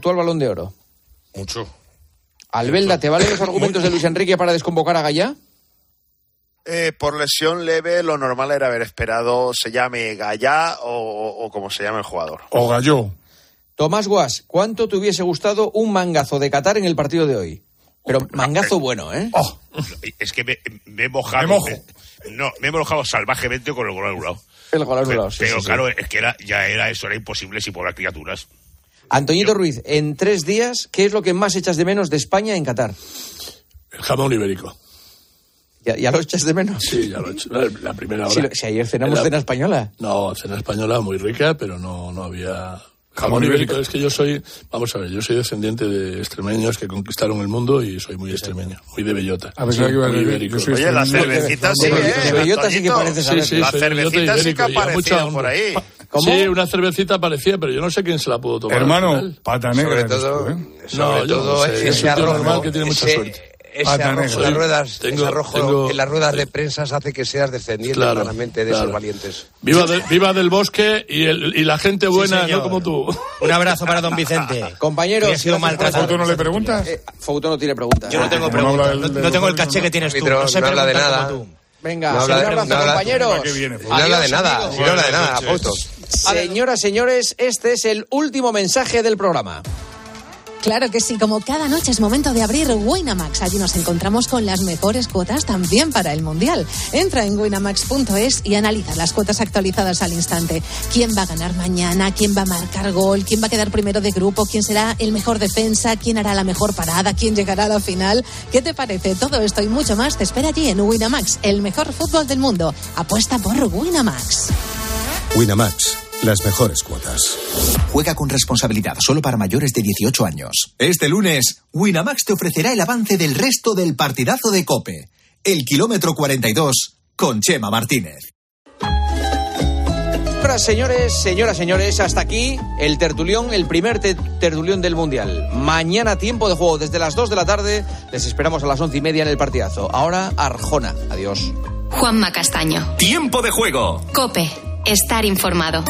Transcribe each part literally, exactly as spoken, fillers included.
¿Tú al Balón de Oro? Mucho. Albelda, ¿te valen los argumentos de Luis Enrique para desconvocar a Gallá? Eh, por lesión leve, lo normal era haber esperado se llame Gallá o, o, o como se llame el jugador. O Galló. Tomás Guas, ¿cuánto te hubiese gustado un mangazo de Qatar en el partido de hoy? Pero mangazo bueno, ¿eh? Oh. Es que me, me he mojado. Me mojo. Me, no, me he mojado salvajemente con el gol anulado. El gol anulado, sí, Pero sí, claro, sí. es que era, ya era eso, era imposible sin poblar criaturas. Antoñito Ruiz, en tres días, ¿qué es lo que más echas de menos de España en Qatar? El jamón ibérico. ¿Ya, ya lo echas de menos? Sí, ya lo he hecho. La primera hora. Si, si ayer cenamos Era... cena española. No, cena española muy rica, pero no, no había... Jamón ibérico. Es que yo soy, vamos a ver, yo soy descendiente de extremeños que conquistaron el mundo y soy muy extremeño, muy de bellota. A ver, sí, muy ibérico. Oye, la cervecita sí, de, ¿eh? de bellota sí que parece saber. Sí, sí, la soy cervecita sí que ha ibérico, aparecido por ahí. ¿Cómo? Sí, una cervecita parecía, pero yo no sé quién se la pudo tomar. Hermano, pata negra. Sobre todo, esto, ¿eh? sobre No, yo todo no sé, ese es un tío arrojo, normal que tiene mucha ese, suerte. Ese Pata arrojo, negra. en las ruedas, Tengo- ese arrojo tengo- en las ruedas de prensa hace que seas descendiente Claro, claramente de claro. esos valientes. Viva, de- viva del bosque y, el, y la gente buena, señor. no como tú. Un abrazo para don Vicente. Compañeros, Que ha sido gracias por maltratado. ¿Tú no le preguntas? Eh, Fouto no tiene preguntas. Yo no tengo Como no habla preguntas. del- No, del no tengo el gobierno, caché no. que tienes tú. Árbitro, No sé no habla de preguntar nada. como tú. Venga, No un habla de- abrazo, no habla- compañeros. ¿Para qué viene? No habla de nada, amigos. si no habla de nada, Buenas Fausto. Señoras, señores, este es el último mensaje del programa. Claro que sí, como cada noche es momento de abrir Winamax. Allí nos encontramos con las mejores cuotas también para el Mundial. Entra en winamax punto es y analiza las cuotas actualizadas al instante. ¿Quién va a ganar mañana? ¿Quién va a marcar gol? ¿Quién va a quedar primero de grupo? ¿Quién será el mejor defensa? ¿Quién hará la mejor parada? ¿Quién llegará a la final? ¿Qué te parece? Todo esto y mucho más te espera allí en Winamax, el mejor fútbol del mundo. Apuesta por Winamax. Winamax, las mejores cuotas. Juega con responsabilidad, solo para mayores de dieciocho años. Este lunes, Winamax te ofrecerá el avance del resto del partidazo de COPE. El kilómetro cuarenta y dos con Chema Martínez. Señoras, señores, señoras, señores, hasta aquí el tertulión, el primer te- tertulión del Mundial. Mañana tiempo de juego desde las dos de la tarde. Les esperamos a las once y media en el partidazo. Ahora Arjona. Adiós. Juanma Castaño. Tiempo de juego. COPE. Estar informado.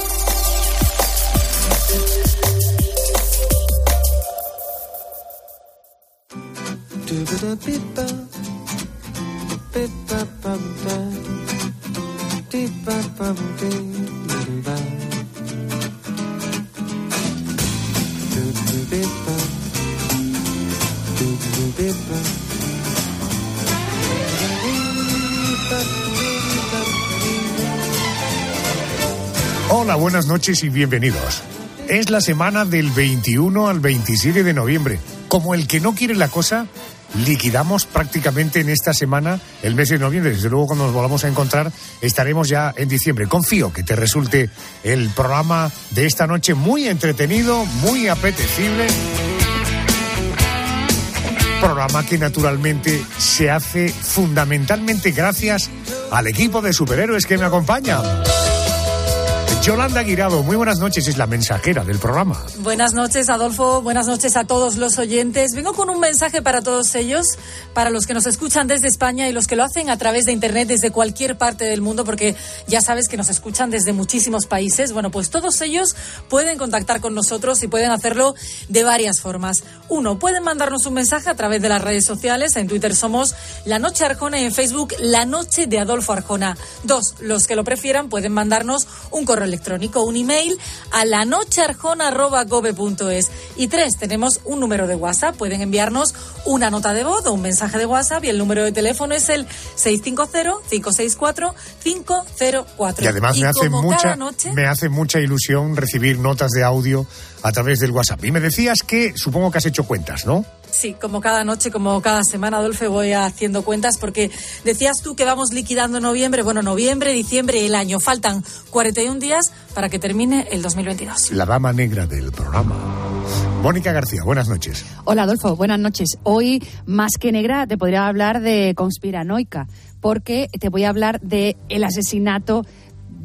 Hola, buenas noches y bienvenidos. Es la semana del veintiuno al veintisiete de noviembre. Como el que no quiere la cosa, liquidamos prácticamente en esta semana el mes de noviembre. Desde luego, cuando nos volvamos a encontrar, estaremos ya en diciembre. Confío que te resulte el programa de esta noche muy entretenido, muy apetecible. Programa que naturalmente se hace fundamentalmente gracias al equipo de superhéroes que me acompaña. Yolanda Guirado, muy buenas noches, es la mensajera del programa. Buenas noches, Adolfo, buenas noches a todos los oyentes. Vengo con un mensaje para todos ellos, para los que nos escuchan desde España y los que lo hacen a través de Internet desde cualquier parte del mundo, porque ya sabes que nos escuchan desde muchísimos países. Bueno, pues todos ellos pueden contactar con nosotros y pueden hacerlo de varias formas. Uno, pueden mandarnos un mensaje a través de las redes sociales. En Twitter somos La Noche Arjona y en Facebook La Noche de Adolfo Arjona. Dos, los que lo prefieran pueden mandarnos un correo electrónico, un email a lanochearjona arroba gobe punto es. Y tres, tenemos un número de WhatsApp. Pueden enviarnos una nota de voz o un mensaje de WhatsApp y el número de teléfono es el seis cinco cero, cinco seis cuatro, cinco cero cuatro. Y además y me hace como mucha cada noche, me hace mucha ilusión recibir notas de audio a través del WhatsApp. Y me decías que supongo que has hecho cuentas, ¿no? sí, como cada noche, como cada semana, Adolfo, voy haciendo cuentas porque decías tú que vamos liquidando noviembre. Bueno, noviembre, diciembre, el año. Faltan cuarenta y un días para que termine el dos mil veintidós. La dama negra del programa. Mónica García, buenas noches. Hola, Adolfo, buenas noches. Hoy, más que negra, te podría hablar de conspiranoica, porque te voy a hablar de el asesinato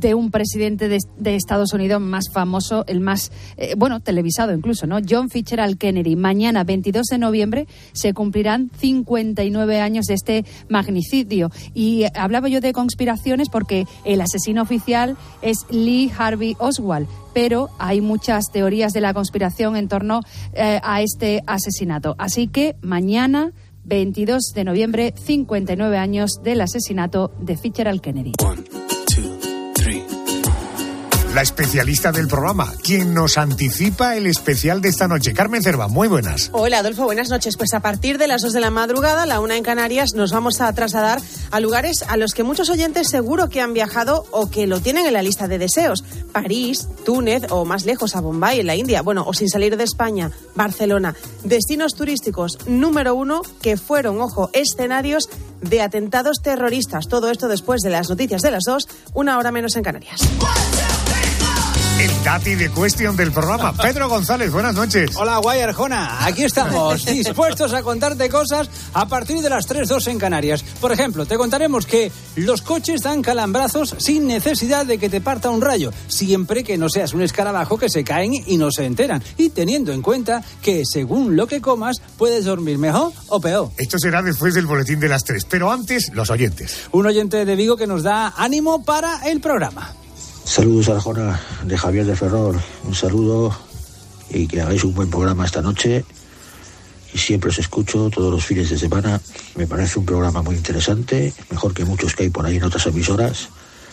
de un presidente de, de Estados Unidos más famoso, el más, eh, bueno, televisado incluso, ¿no? John Fitzgerald Kennedy. Mañana, veintidós de noviembre, se cumplirán cincuenta y nueve años de este magnicidio. Y hablaba yo de conspiraciones porque el asesino oficial es Lee Harvey Oswald, pero hay muchas teorías de la conspiración en torno eh, a este asesinato. Así que mañana, veintidós de noviembre, cincuenta y nueve años del asesinato de Fitzgerald Kennedy. One, two, three. La especialista del programa, quien nos anticipa el especial de esta noche. Carmen Cerva, muy buenas. Hola, Adolfo, buenas noches. Pues a partir de las dos de la madrugada, la una en Canarias, nos vamos a trasladar a lugares a los que muchos oyentes seguro que han viajado o que lo tienen en la lista de deseos. París, Túnez o más lejos a Bombay, en la India. Bueno, o sin salir de España, Barcelona. Destinos turísticos número uno que fueron, ojo, escenarios de atentados terroristas. Todo esto después de las noticias de las dos, una hora menos en Canarias. El Tati de Question del programa. Pedro González, buenas noches. Hola, guay Arjona. Aquí estamos, dispuestos a contarte cosas a partir de las tres dos en Canarias. Por ejemplo, te contaremos que los coches dan calambrazos sin necesidad de que te parta un rayo, siempre que no seas un escarabajo que se caen y no se enteran. Y teniendo en cuenta que según lo que comas, puedes dormir mejor o peor. Esto será después del boletín de las tres, pero antes, los oyentes. Un oyente de Vigo que nos da ánimo para el programa. Saludos, Arjona, de Javier de Ferrol. Un saludo y que hagáis un buen programa esta noche. Y siempre os escucho todos los fines de semana. Me parece un programa muy interesante, mejor que muchos que hay por ahí en otras emisoras.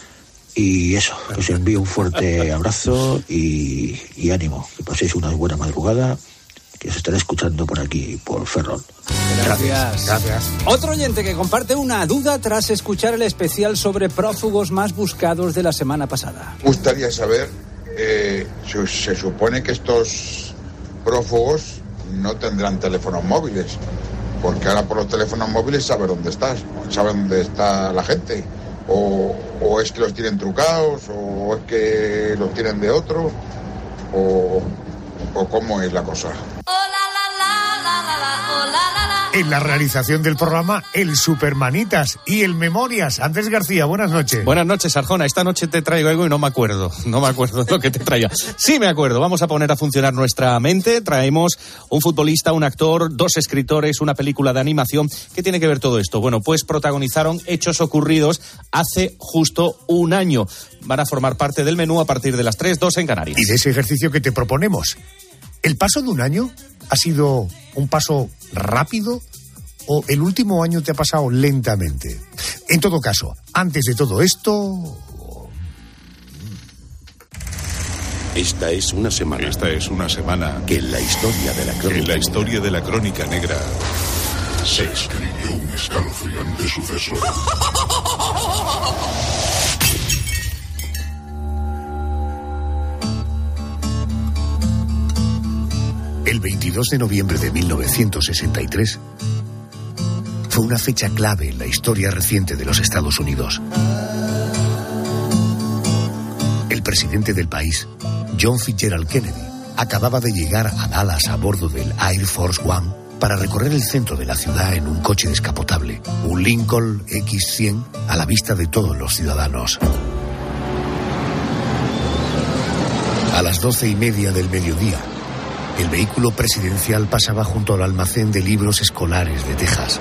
Y eso, os envío un fuerte abrazo y, y ánimo. Que paséis una buena madrugada, que os estaré escuchando por aquí, por Ferrol. Gracias. Gracias. Otro oyente que comparte una duda tras escuchar el especial sobre prófugos más buscados de la semana pasada. Me gustaría saber, eh, se, se supone que estos prófugos no tendrán teléfonos móviles, porque ahora por los teléfonos móviles sabe dónde estás, sabe dónde está la gente, o, o es que los tienen trucados, o es que los tienen de otro, o, o cómo es la cosa. En la realización del programa, el Supermanitas y el Memorias. Andrés García, buenas noches. Buenas noches, Arjona. Esta noche te traigo algo y no me acuerdo. No me acuerdo lo que te traía. Sí me acuerdo. Vamos a poner a funcionar nuestra mente. Traemos un futbolista, un actor, dos escritores, una película de animación. ¿Qué tiene que ver todo esto? Bueno, pues protagonizaron hechos ocurridos hace justo un año. Van a formar parte del menú a partir de las tres dos en Canarias. Y de ese ejercicio que te proponemos. ¿El paso de un año ha sido un paso rápido o el último año te ha pasado lentamente? En todo caso, antes de todo esto... Esta es una semana. Esta es una semana que en la historia de la crónica, en la historia de la crónica negra se escribió un escalofriante suceso. El veintidós de noviembre de mil novecientos sesenta y tres fue una fecha clave en la historia reciente de los Estados Unidos. El presidente del país, John Fitzgerald Kennedy, acababa de llegar a Dallas a bordo del Air Force One para recorrer el centro de la ciudad en un coche descapotable, un Lincoln equis cien a la vista de todos los ciudadanos. A las doce y media del mediodía, el vehículo presidencial pasaba junto al almacén de libros escolares de Texas.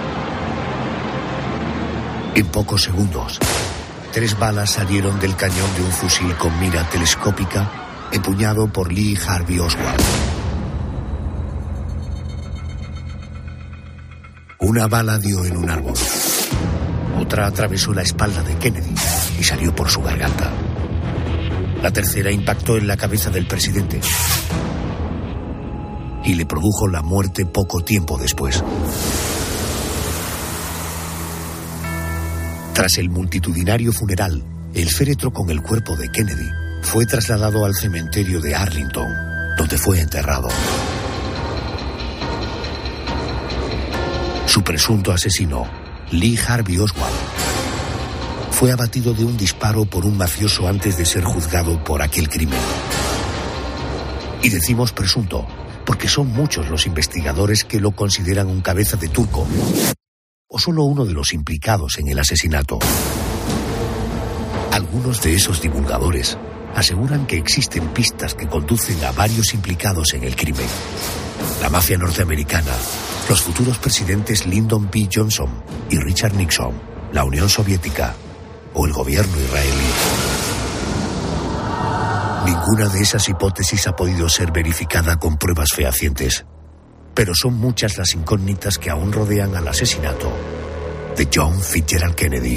En pocos segundos, tres balas salieron del cañón de un fusil con mira telescópica empuñado por Lee Harvey Oswald. Una bala dio en un árbol. Otra atravesó la espalda de Kennedy y salió por su garganta. La tercera impactó en la cabeza del presidente y le produjo la muerte poco tiempo después. Tras el multitudinario funeral, el féretro con el cuerpo de Kennedy fue trasladado al cementerio de Arlington, donde fue enterrado. Su presunto asesino, Lee Harvey Oswald, fue abatido de un disparo por un mafioso antes de ser juzgado por aquel crimen. Y decimos presunto, porque son muchos los investigadores que lo consideran un cabeza de turco o solo uno de los implicados en el asesinato. Algunos de esos divulgadores aseguran que existen pistas que conducen a varios implicados en el crimen. La mafia norteamericana, los futuros presidentes Lyndon B. Johnson y Richard Nixon, la Unión Soviética o el gobierno israelí. Ninguna de esas hipótesis ha podido ser verificada con pruebas fehacientes, pero son muchas las incógnitas que aún rodean al asesinato de John Fitzgerald Kennedy.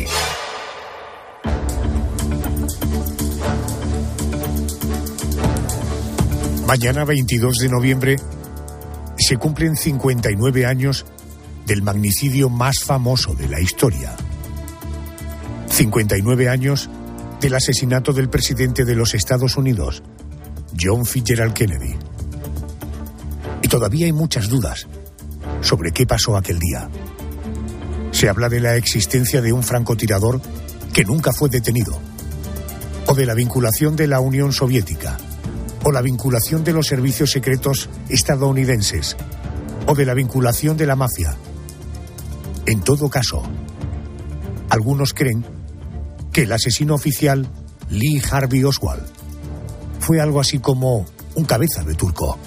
Mañana, veintidós de noviembre, se cumplen cincuenta y nueve años del magnicidio más famoso de la historia. cincuenta y nueve años del asesinato del presidente de los Estados Unidos, John Fitzgerald Kennedy. Y todavía hay muchas dudas sobre qué pasó aquel día. Se habla de la existencia de un francotirador que nunca fue detenido, o de la vinculación de la Unión Soviética, o la vinculación de los servicios secretos estadounidenses, o de la vinculación de la mafia. En todo caso, algunos creen que el asesino oficial, Lee Harvey Oswald, fue algo así como un cabeza de turco.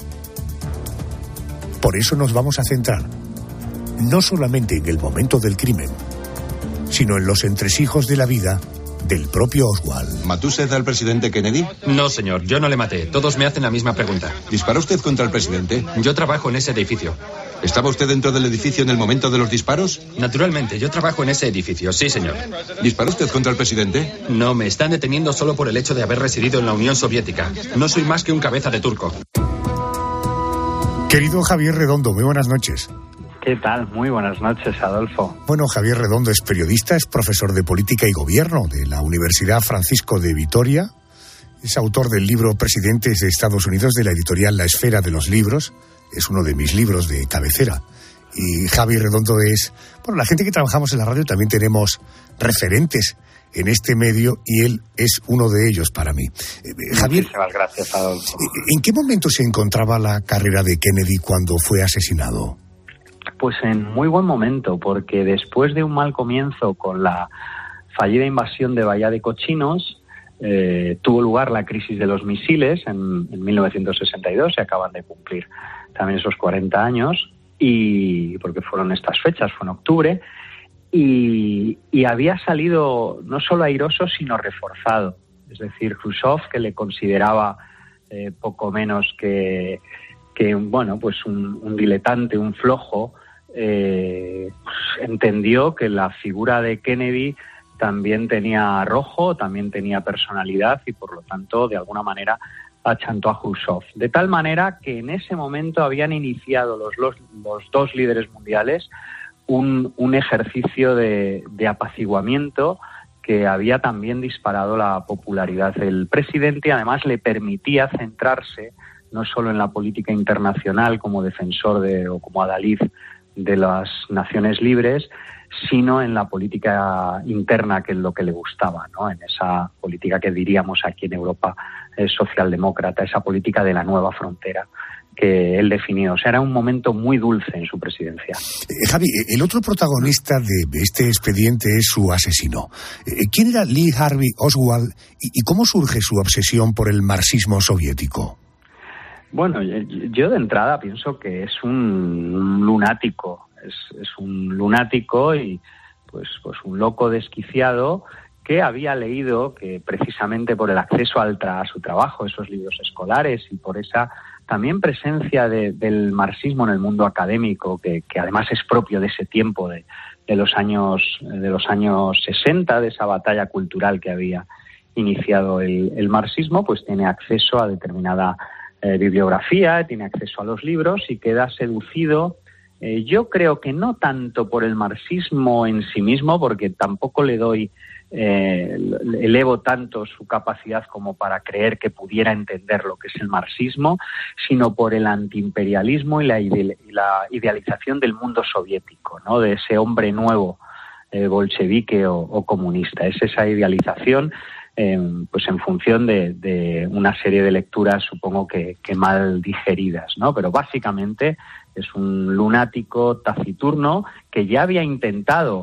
Por eso nos vamos a centrar no solamente en el momento del crimen, sino en los entresijos de la vida del propio Oswald. ¿Mató usted al presidente Kennedy? No, señor, yo no le maté. Todos me hacen la misma pregunta. ¿Disparó usted contra el presidente? Yo trabajo en ese edificio. ¿Estaba usted dentro del edificio en el momento de los disparos? Naturalmente, yo trabajo en ese edificio, sí, señor. ¿Disparó usted contra el presidente? No, me están deteniendo solo por el hecho de haber residido en la Unión Soviética. No soy más que un cabeza de turco. Querido Javier Redondo, muy buenas noches. ¿Qué tal? Muy buenas noches, Adolfo. Bueno, Javier Redondo es periodista, es profesor de Política y Gobierno de la Universidad Francisco de Vitoria, es autor del libro Presidentes de Estados Unidos de la editorial La Esfera de los Libros, es uno de mis libros de cabecera. Y Javier Redondo es, bueno, la gente que trabajamos en la radio también tenemos referentes en este medio y él es uno de ellos para mí. Eh, Javier, muchísimas gracias, Adolfo. ¿En qué momento se encontraba la carrera de Kennedy cuando fue asesinado? Pues en muy buen momento, porque después de un mal comienzo con la fallida invasión de Bahía de Cochinos, eh, tuvo lugar la crisis de los misiles en, en mil novecientos sesenta y dos, se acaban de cumplir también esos cuarenta años, y porque fueron estas fechas, fue en octubre, y, y había salido no solo airoso, sino reforzado. Es decir, Khrushchev, que le consideraba eh, poco menos que... que bueno, pues un, un diletante, un flojo, eh, pues entendió que la figura de Kennedy también tenía arrojo, también tenía personalidad y por lo tanto de alguna manera achantó a Khrushchev. De tal manera que en ese momento habían iniciado los, los, los dos líderes mundiales un, un ejercicio de, de apaciguamiento que había también disparado la popularidad del presidente y además le permitía centrarse no solo en la política internacional como defensor de, o como adalid de las naciones libres, sino en la política interna, que es lo que le gustaba, ¿no? En esa política que diríamos aquí en Europa es socialdemócrata, esa política de la nueva frontera que él definió. O sea, era un momento muy dulce en su presidencia. Eh, Javi, el otro protagonista de este expediente es su asesino. Eh, ¿Quién era Lee Harvey Oswald y, y cómo surge su obsesión por el marxismo soviético? Bueno, yo de entrada pienso que es un lunático, es, es un lunático y pues, pues un loco desquiciado que había leído que precisamente por el acceso al tra- a su trabajo, esos libros escolares y por esa también presencia de, del marxismo en el mundo académico, que, que además es propio de ese tiempo, de, de los años de los años sesenta, de esa batalla cultural que había iniciado el, el marxismo, pues tiene acceso a determinada Eh, bibliografía, tiene acceso a los libros y queda seducido, eh, yo creo que no tanto por el marxismo en sí mismo, porque tampoco le doy, eh, elevo tanto su capacidad como para creer que pudiera entender lo que es el marxismo, sino por el antiimperialismo y la, ide- y la idealización del mundo soviético, ¿no? De ese hombre nuevo, eh, bolchevique o, o comunista. Es esa idealización Eh, pues en función de, de una serie de lecturas, supongo que, que mal digeridas, ¿no? Pero básicamente es un lunático taciturno que ya había intentado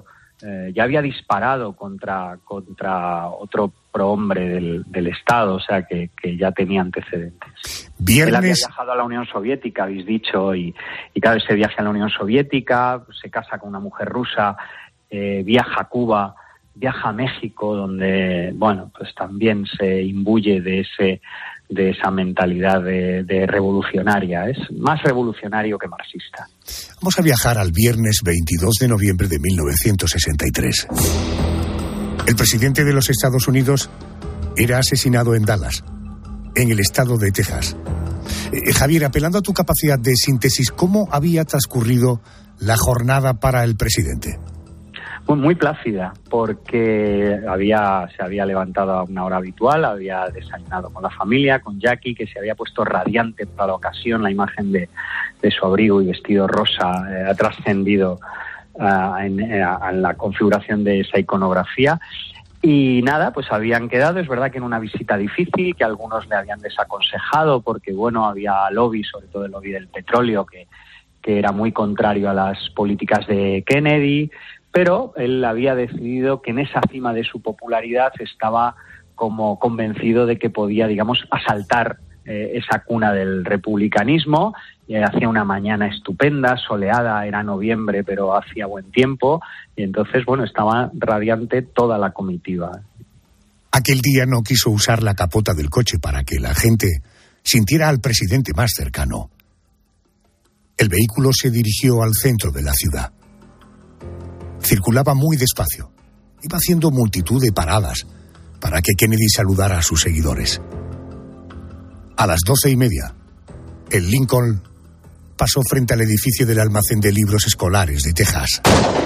eh, ya había disparado contra, contra otro prohombre del, del Estado, o sea que, que ya tenía antecedentes. Viernes... Él había viajado a la Unión Soviética, habéis dicho, y, y claro, ese viaje a la Unión Soviética, se casa con una mujer rusa, eh, viaja a Cuba, viaja a México, donde, bueno, pues también se imbuye de ese de esa mentalidad de, de revolucionaria. Es más revolucionario que marxista. Vamos a viajar al viernes veintidós de noviembre de mil novecientos sesenta y tres. El presidente de los Estados Unidos era asesinado en Dallas, en el estado de Texas. Eh, Javier, apelando a tu capacidad de síntesis, ¿cómo había transcurrido la jornada para el presidente? Muy, muy plácida, porque había se había levantado a una hora habitual, había desayunado con la familia, con Jackie, que se había puesto radiante para la ocasión. La imagen de, de su abrigo y vestido rosa eh, ha trascendido uh, en, en la configuración de esa iconografía. Y nada, pues habían quedado, es verdad que en una visita difícil, que algunos le habían desaconsejado, porque bueno, había lobby, sobre todo el lobby del petróleo, que, que era muy contrario a las políticas de Kennedy. Pero él había decidido que en esa cima de su popularidad estaba como convencido de que podía, digamos, asaltar eh, esa cuna del republicanismo. Y hacía una mañana estupenda, soleada, era noviembre, pero hacía buen tiempo. Y entonces, bueno, estaba radiante toda la comitiva. Aquel día no quiso usar la capota del coche para que la gente sintiera al presidente más cercano. El vehículo se dirigió al centro de la ciudad. Circulaba muy despacio. Iba haciendo multitud de paradas para que Kennedy saludara a sus seguidores. A las doce y media, el Lincoln pasó frente al edificio del almacén de libros escolares de Texas.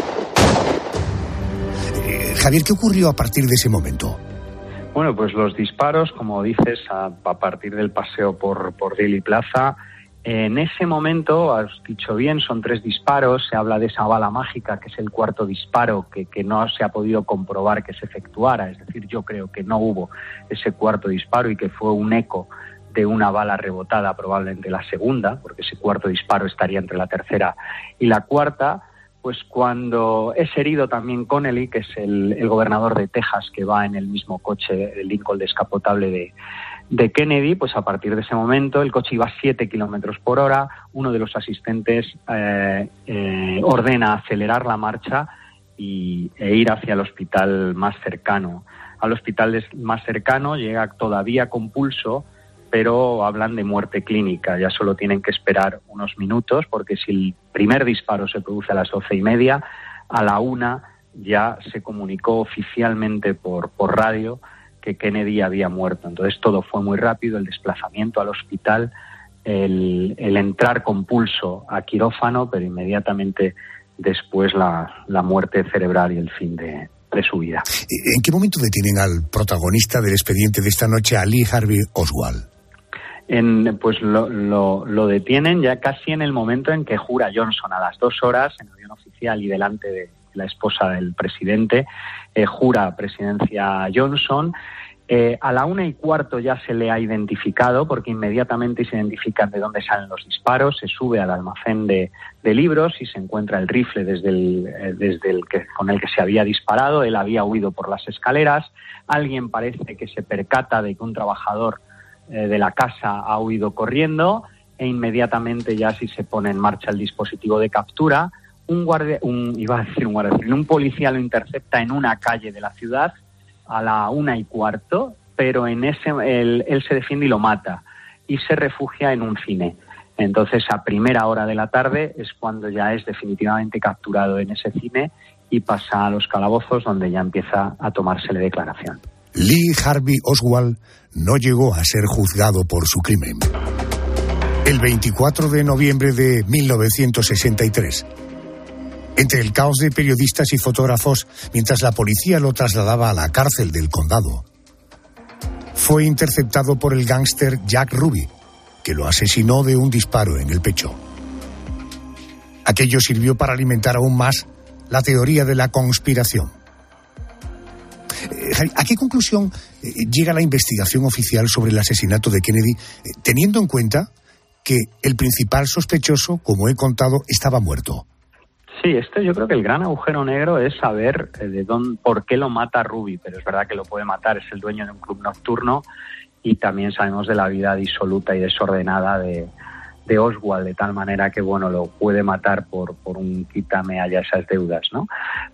Eh, Javier, ¿qué ocurrió a partir de ese momento? Bueno, pues los disparos, como dices, a, a partir del paseo por, por Dealey Plaza. En ese momento, has dicho bien, son tres disparos, se habla de esa bala mágica, que es el cuarto disparo, que, que no se ha podido comprobar que se efectuara, es decir, yo creo que no hubo ese cuarto disparo y que fue un eco de una bala rebotada, probablemente la segunda, porque ese cuarto disparo estaría entre la tercera y la cuarta. Pues cuando es herido también Connally, que es el, el gobernador de Texas, que va en el mismo coche, el Lincoln descapotable de de Kennedy, pues a partir de ese momento el coche iba a siete kilómetros por hora, uno de los asistentes eh, eh, ordena acelerar la marcha y, e ir hacia el hospital más cercano. Al hospital más cercano llega todavía con pulso, pero hablan de muerte clínica, ya solo tienen que esperar unos minutos, porque si el primer disparo se produce a las doce y media, a la una ya se comunicó oficialmente por, por radio que Kennedy había muerto. Entonces todo fue muy rápido, el desplazamiento al hospital, el, el entrar con pulso a quirófano, pero inmediatamente después la, la muerte cerebral y el fin de, de su vida. ¿En qué momento detienen al protagonista del expediente de esta noche, a Lee Harvey Oswald? En, pues lo, lo, lo detienen ya casi en el momento en que jura Johnson, a las dos horas, en avión oficial y delante de la esposa del presidente, eh, jura presidencia Johnson. Eh, a la una y cuarto ya se le ha identificado, porque inmediatamente se identifican de dónde salen los disparos, se sube al almacén de, de libros y se encuentra el rifle desde el, eh, desde el que, con el que se había disparado. Él había huido por las escaleras. Alguien parece que se percata de que un trabajador eh, de la casa ha huido corriendo e inmediatamente ya sí se pone en marcha el dispositivo de captura. Un guardia, un, iba a decir un guardia civil, un policía lo intercepta en una calle de la ciudad a la una y cuarto, pero en ese él, él se defiende y lo mata y se refugia en un cine. Entonces, a primera hora de la tarde es cuando ya es definitivamente capturado en ese cine y pasa a los calabozos, donde ya empieza a tomársele declaración. Lee Harvey Oswald no llegó a ser juzgado por su crimen. El veinticuatro de noviembre de mil novecientos sesenta y tres, entre el caos de periodistas y fotógrafos, mientras la policía lo trasladaba a la cárcel del condado, fue interceptado por el gángster Jack Ruby, que lo asesinó de un disparo en el pecho. Aquello sirvió para alimentar aún más la teoría de la conspiración. ¿A qué conclusión llega la investigación oficial sobre el asesinato de Kennedy, teniendo en cuenta que el principal sospechoso, como he contado, estaba muerto? Sí, esto yo creo que el gran agujero negro es saber eh, de dónde, por qué lo mata Ruby, pero es verdad que lo puede matar, es el dueño de un club nocturno, y también sabemos de la vida disoluta y desordenada de, de Oswald, de tal manera que, bueno, lo puede matar por, por un quítame allá esas deudas, ¿no?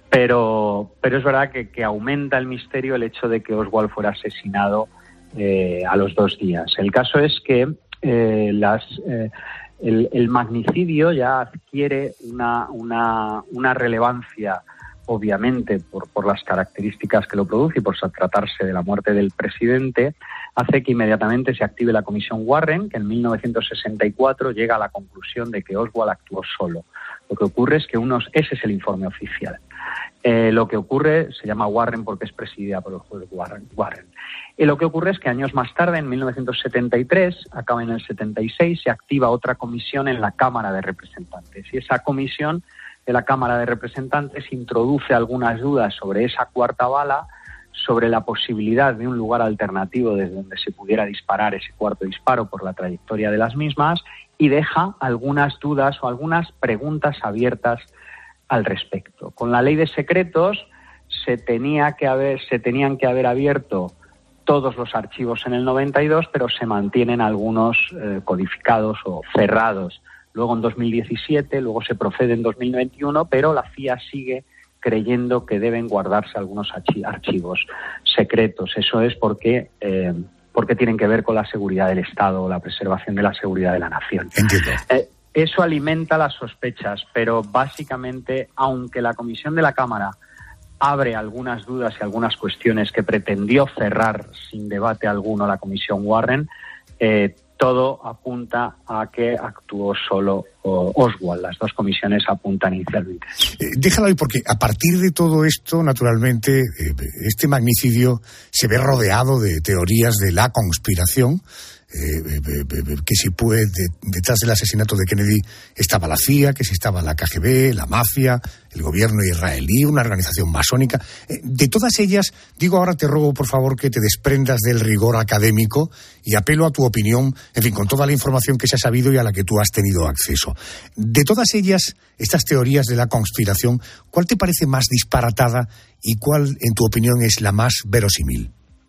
Pero, pero es verdad que, que aumenta el misterio el hecho de que Oswald fuera asesinado eh, a los dos días. El caso es que eh, las... Eh, El, el magnicidio ya adquiere una, una, una relevancia, obviamente, por, por las características que lo produce y por tratarse de la muerte del presidente, hace que inmediatamente se active la Comisión Warren, que en mil novecientos sesenta y cuatro llega a la conclusión de que Oswald actuó solo. Lo que ocurre es que unos, ese es el informe oficial. Eh, lo que ocurre, se llama Warren porque es presidida por el juez Warren. Warren. Y lo que ocurre es que años más tarde, en mil novecientos setenta y tres, acaba en el setenta y seis, se activa otra comisión en la Cámara de Representantes. Y esa comisión de la Cámara de Representantes introduce algunas dudas sobre esa cuarta bala, sobre la posibilidad de un lugar alternativo desde donde se pudiera disparar ese cuarto disparo por la trayectoria de las mismas, y deja algunas dudas o algunas preguntas abiertas al respecto. Con la ley de secretos se tenía que haber, se tenían que haber abierto todos los archivos en el noventa y dos, pero se mantienen algunos eh, codificados o cerrados. Luego en dos mil diecisiete, luego se procede en dos mil veintiuno, pero la C I A sigue creyendo que deben guardarse algunos archivos secretos. Eso es porque, eh, porque tienen que ver con la seguridad del Estado o la preservación de la seguridad de la nación. Entiendo. Eh, eso alimenta las sospechas, pero básicamente, aunque la comisión de la Cámara abre algunas dudas y algunas cuestiones que pretendió cerrar sin debate alguno la Comisión Warren, eh, todo apunta a que actuó solo oh, Oswald. Las dos comisiones apuntan inicialmente. Eh, déjalo ahí, porque a partir de todo esto, naturalmente, eh, este magnicidio se ve rodeado de teorías de la conspiración. Eh, eh, eh, que si puede, de, detrás del asesinato de Kennedy estaba la C I A, que si estaba la K G B, la mafia, el gobierno israelí, una organización masónica. Eh, de todas ellas, digo, ahora te ruego por favor que te desprendas del rigor académico y apelo a tu opinión, en fin, con toda la información que se ha sabido y a la que tú has tenido acceso. De todas ellas, estas teorías de la conspiración, ¿cuál te parece más disparatada y cuál, en tu opinión, es la más verosímil?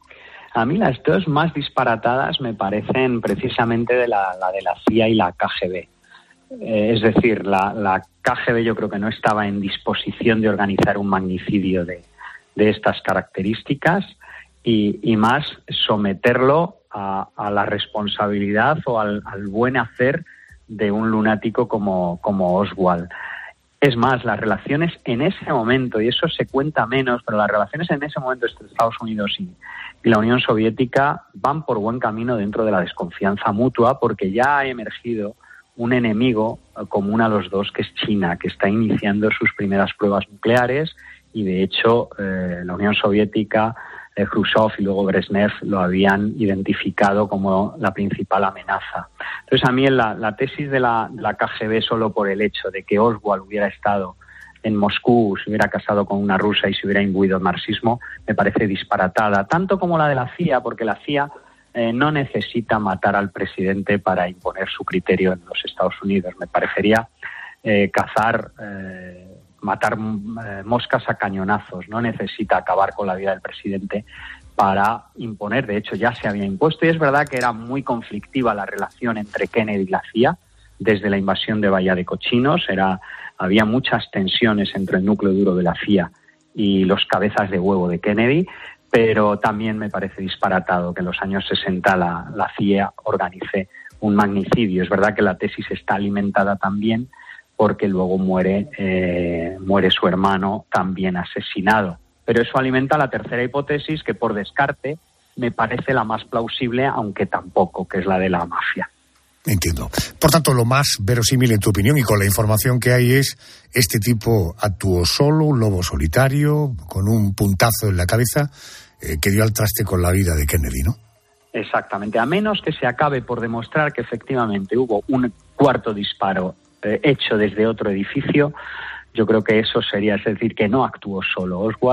A mí las dos más disparatadas me parecen precisamente de la, la de la C I A y la K G B. Eh, es decir, la, la K G B yo creo que no estaba en disposición de organizar un magnicidio de, de estas características y, y más someterlo a, a la responsabilidad o al, al buen hacer de un lunático como, como Oswald. Es más, las relaciones en ese momento, y eso se cuenta menos, pero las relaciones en ese momento entre Estados Unidos y, y la Unión Soviética van por buen camino dentro de la desconfianza mutua, porque ya ha emergido un enemigo común a los dos, que es China, que está iniciando sus primeras pruebas nucleares, y de hecho eh, la Unión Soviética, eh, Khrushchev y luego Brezhnev lo habían identificado como la principal amenaza. Entonces, a mí la, la tesis de la, de la K G B, solo por el hecho de que Oswald hubiera estado en Moscú, se hubiera casado con una rusa y se hubiera imbuido el marxismo, me parece disparatada, tanto como la de la C I A, porque la C I A eh, no necesita matar al presidente para imponer su criterio en los Estados Unidos. Me parecería eh, cazar, eh, matar eh, moscas a cañonazos. No necesita acabar con la vida del presidente para imponer. De hecho, ya se había impuesto, y es verdad que era muy conflictiva la relación entre Kennedy y la C I A desde la invasión de Bahía de Cochinos. Era, había muchas tensiones entre el núcleo duro de la C I A y los cabezas de huevo de Kennedy, pero también me parece disparatado que en los años sesenta la, la C I A organice un magnicidio. Es verdad que la tesis está alimentada también porque luego muere, eh, muere su hermano también asesinado. Pero eso alimenta la tercera hipótesis, que por descarte me parece la más plausible, aunque tampoco, que es la de la mafia. Entiendo. Por tanto, lo más verosímil en tu opinión y con la información que hay es: este tipo actuó solo, un lobo solitario, con un puntazo en la cabeza, eh, que dio al traste con la vida de Kennedy, ¿no? Exactamente. A menos que se acabe por demostrar que efectivamente hubo un cuarto disparo eh, hecho desde otro edificio, yo creo que eso sería, es decir, que no actuó solo Oswald,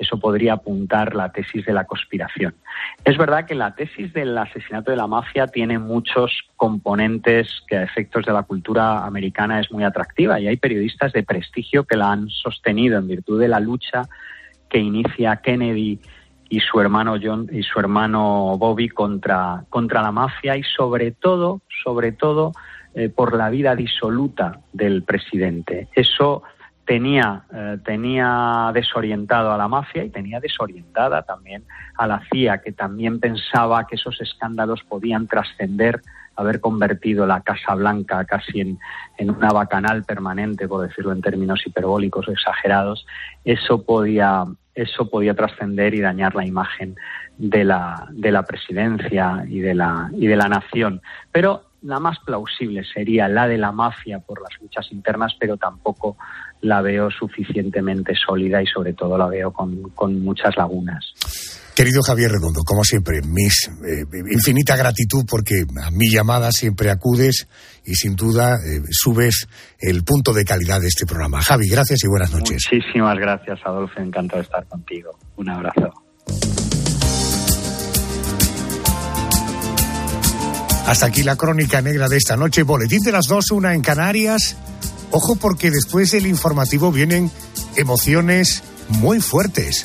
eso podría apuntar la tesis de la conspiración. Es verdad que la tesis del asesinato de la mafia tiene muchos componentes que a efectos de la cultura americana es muy atractiva, y hay periodistas de prestigio que la han sostenido en virtud de la lucha que inicia Kennedy y su hermano John y su hermano Bobby contra, contra la mafia, y sobre todo, sobre todo eh, por la vida disoluta del presidente. Eso tenía, eh, tenía desorientado a la mafia y tenía desorientada también a la C I A, que también pensaba que esos escándalos podían trascender, haber convertido la Casa Blanca casi en, en una bacanal permanente, por decirlo en términos hiperbólicos o exagerados. Eso podía, eso podía trascender y dañar la imagen de la, de la presidencia y de la, y de la nación. Pero la más plausible sería la de la mafia por las luchas internas, pero tampoco la veo suficientemente sólida y sobre todo la veo con, con muchas lagunas. Querido Javier Redondo, como siempre, mis eh, infinita gratitud porque a mi llamada siempre acudes y sin duda eh, subes el punto de calidad de este programa. Javi, gracias y buenas noches. Muchísimas gracias, Adolfo, encantado de estar contigo. Un abrazo. Hasta aquí la crónica negra de esta noche. Boletín de las dos, una en Canarias. Ojo porque después del informativo vienen emociones muy fuertes.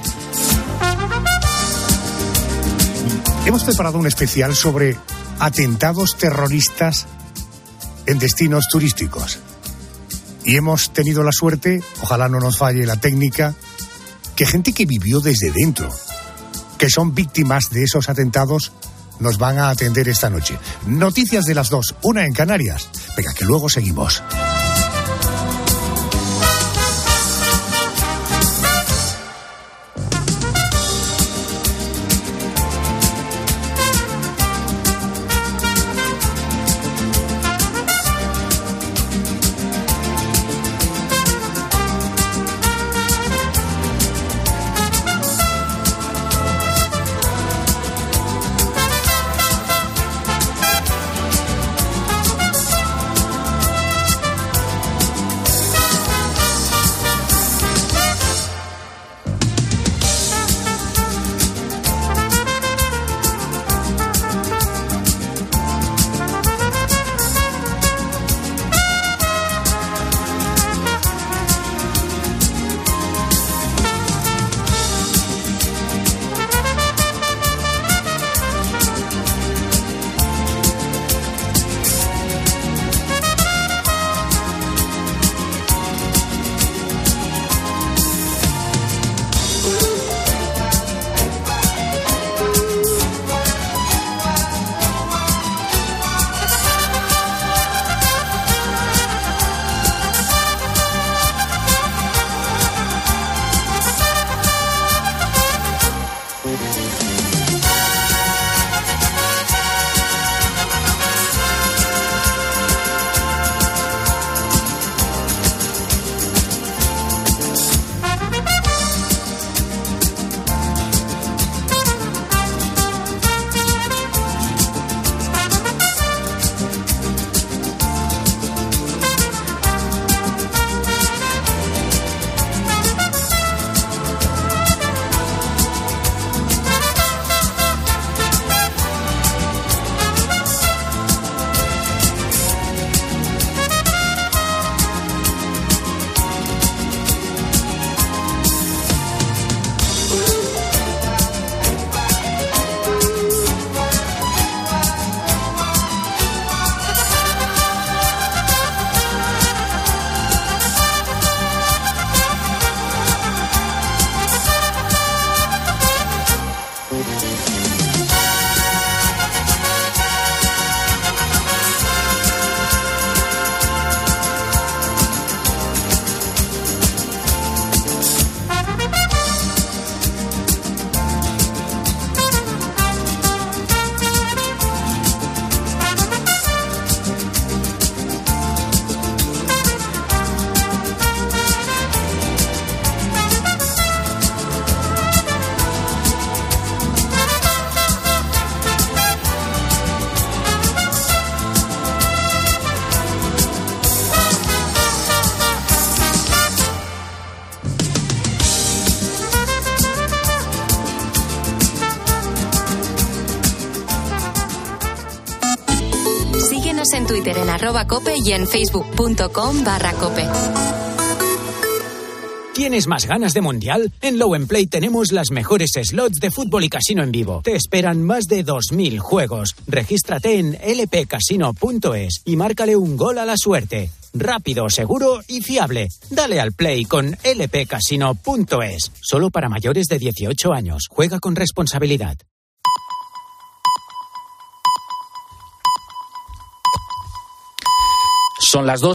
Hemos preparado un especial sobre atentados terroristas en destinos turísticos. Y hemos tenido la suerte, ojalá no nos falle la técnica, que gente que vivió desde dentro, que son víctimas de esos atentados, nos van a atender esta noche. Noticias de las dos, una en Canarias. Venga, que luego seguimos. arroba cope y en facebook.com barra cope. ¿Tienes más ganas de mundial? En Low and Play tenemos las mejores slots de fútbol y casino en vivo. Te esperan más de dos mil juegos. Regístrate en l p casino punto es y márcale un gol a la suerte. Rápido, seguro y fiable. Dale al play con l p casino punto es. Solo para mayores de dieciocho años. Juega con responsabilidad. Son las dos.